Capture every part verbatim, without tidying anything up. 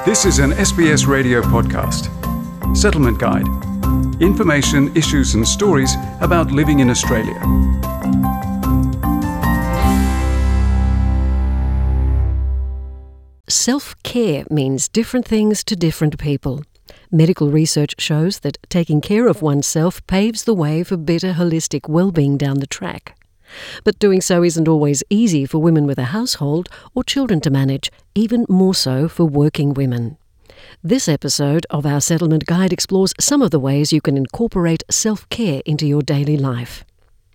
This is an S B S radio podcast. Settlement Guide. Information, issues and stories about living in Australia. Self-care means different things to different people. Medical research shows that taking care of oneself paves the way for better holistic well-being down the track. But doing so isn't always easy for women with a household or children to manage, even more so for working women. This episode of our Settlement Guide explores some of the ways you can incorporate self-care into your daily life.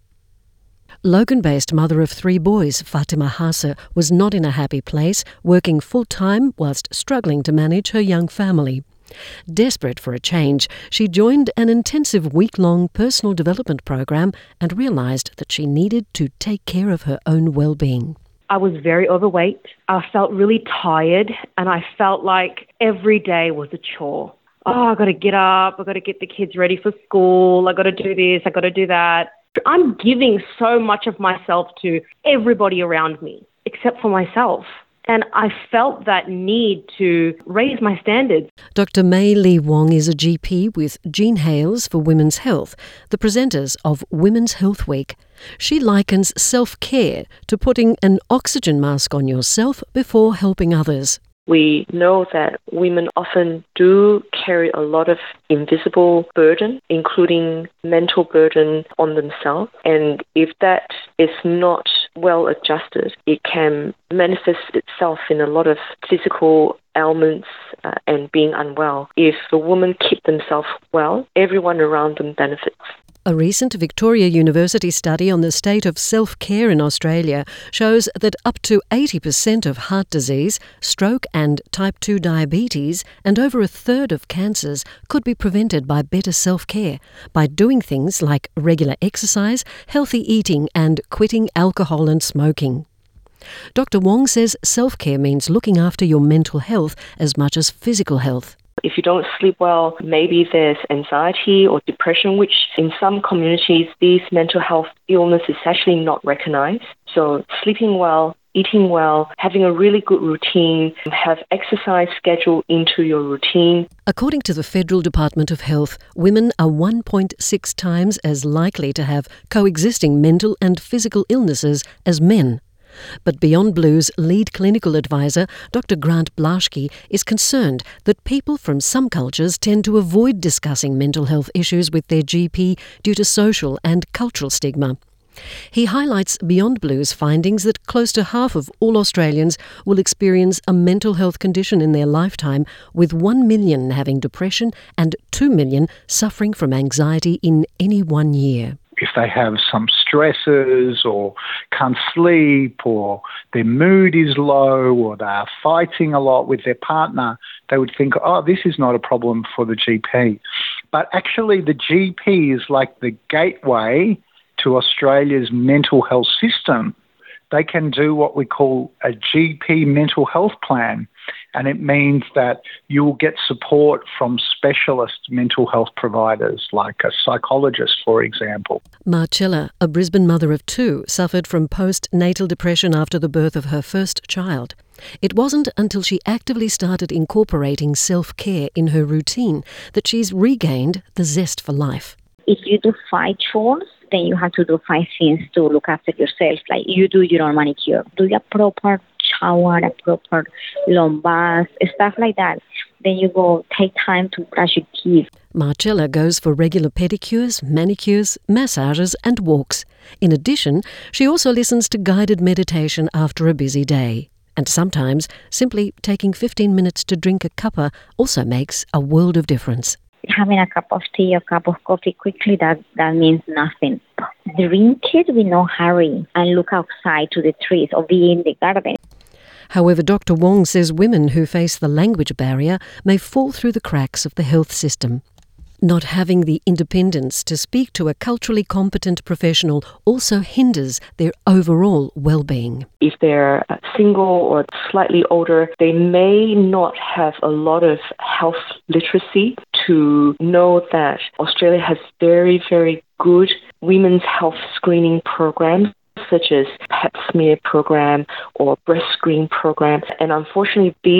Logan-based mother of three boys, Fatima Hassa, was not in a happy place, working full-time whilst struggling to manage her young family. Desperate for a change, she joined an intensive week-long personal development program and realised that she needed to take care of her own well-being. I was very overweight. I felt really tired, and I felt like every day was a chore. Oh, I got to get up. I got to get the kids ready for school. I got to do this. I got to do that. I'm giving so much of myself to everybody around me, except for myself. And I felt that need to raise my standards. Doctor Mei Lee Wong is a G P with Jean Hales for Women's Health, the presenters of Women's Health Week. She likens self-care to putting an oxygen mask on yourself before helping others. We know that women often do carry a lot of invisible burden, including mental burden on themselves. And if that is not well adjusted, it can manifest itself in a lot of physical ailments uh, and being unwell. If the women keep themselves well, everyone around them benefits. A recent Victoria University study on the state of self-care in Australia shows that up to eighty percent of heart disease, stroke and type two diabetes, and over a third of cancers could be prevented by better self-care, by doing things like regular exercise, healthy eating and quitting alcohol and smoking. Doctor Wong says self-care means looking after your mental health as much as physical health. If you don't sleep well, maybe there's anxiety or depression, which in some communities, these mental health illness is actually not recognized. So sleeping well, eating well, having a really good routine, have exercise schedule into your routine. According to the Federal Department of Health, women are one point six times as likely to have coexisting mental and physical illnesses as men. But Beyond Blue's lead clinical advisor, Doctor Grant Blaschke, is concerned that people from some cultures tend to avoid discussing mental health issues with their G P due to social and cultural stigma. He highlights Beyond Blue's findings that close to half of all Australians will experience a mental health condition in their lifetime, with one million having depression and two million suffering from anxiety in any one year. If they have some stresses or can't sleep or their mood is low or they are fighting a lot with their partner, they would think, oh, this is not a problem for the G P. But actually the G P is like the gateway to Australia's mental health system. They can do what we call a G P mental health plan, and it means that you'll get support from specialist mental health providers like a psychologist, for example. Marcella, a Brisbane mother of two, suffered from postnatal depression after the birth of her first child. It wasn't until she actively started incorporating self-care in her routine that she's regained the zest for life. If you do five chores, then you have to do five things to look after yourself. Like you do your own manicure, do a proper shower, a proper long bath, stuff like that. Then you go take time to brush your teeth. Marcella goes for regular pedicures, manicures, massages and walks. In addition, she also listens to guided meditation after a busy day. And sometimes simply taking fifteen minutes to drink a cuppa also makes a world of difference. Having a cup of tea or cup of coffee quickly, that, that means nothing. Drink it with no hurry and look outside to the trees or be in the garden. However, Doctor Wong says women who face the language barrier may fall through the cracks of the health system. Not having the independence to speak to a culturally competent professional also hinders their overall well-being. If they're single or slightly older, they may not have a lot of health literacy to know that Australia has very, very good women's health screening programs, such as pap smear program or breast screen program. And unfortunately, these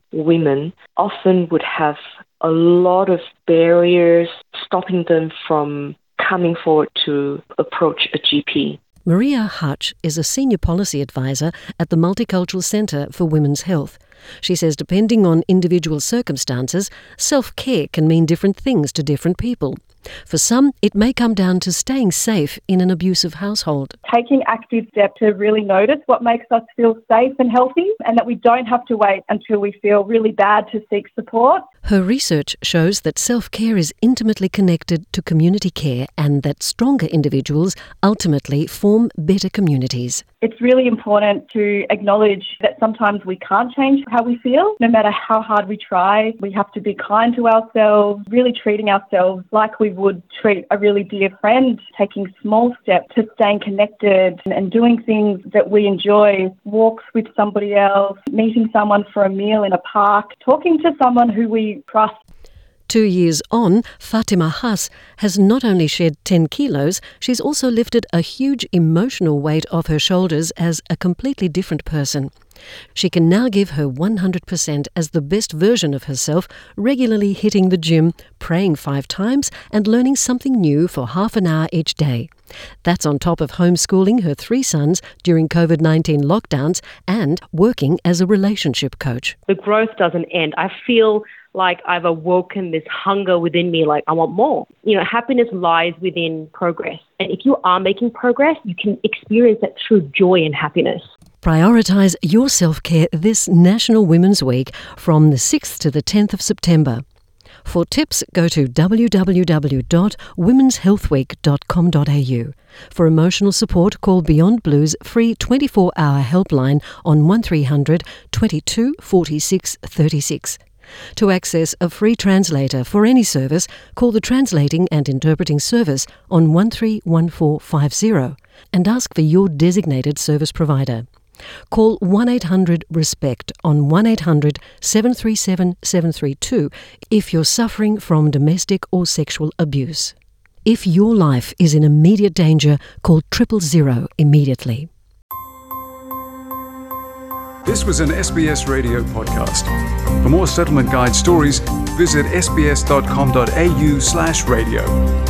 women often would have a lot of barriers stopping them from coming forward to approach a G P. Maria Hutch is a senior policy advisor at the Multicultural Centre for Women's Health. She says depending on individual circumstances, self-care can mean different things to different people. For some, it may come down to staying safe in an abusive household. Taking active steps to really notice what makes us feel safe and healthy, and that we don't have to wait until we feel really bad to seek support. Her research shows that self-care is intimately connected to community care and that stronger individuals ultimately form better communities. It's really important to acknowledge that sometimes we can't change how we feel, no matter how hard we try. We have to be kind to ourselves, really treating ourselves like we would treat a really dear friend, taking small steps to staying connected and doing things that we enjoy, walks with somebody else, meeting someone for a meal in a park, talking to someone who we trust. Two years on, Fatima Hass has not only shed ten kilos, she's also lifted a huge emotional weight off her shoulders as a completely different person. She can now give her one hundred percent as the best version of herself, regularly hitting the gym, praying five times and learning something new for half an hour each day. That's on top of homeschooling her three sons during COVID nineteen lockdowns and working as a relationship coach. The growth doesn't end. I feel like I've awoken this hunger within me, like I want more. You know, happiness lies within progress. And if you are making progress, you can experience that through joy and happiness. Prioritise your self-care this National Women's Week from the sixth to the tenth of September. For tips, go to w w w dot womens health week dot com dot a u. For emotional support, call Beyond Blue's free twenty-four hour helpline on one three hundred, twenty-two, forty-six, thirty-six. To access a free translator for any service, call the Translating and Interpreting Service on one three one four five zero and ask for your designated service provider. Call one eight hundred RESPECT on one eight hundred, seven three seven, seven three two if you're suffering from domestic or sexual abuse. If your life is in immediate danger, call triple zero immediately. This was an S B S radio podcast. For more Settlement Guide stories, visit sbs dot com dot a u slash radio.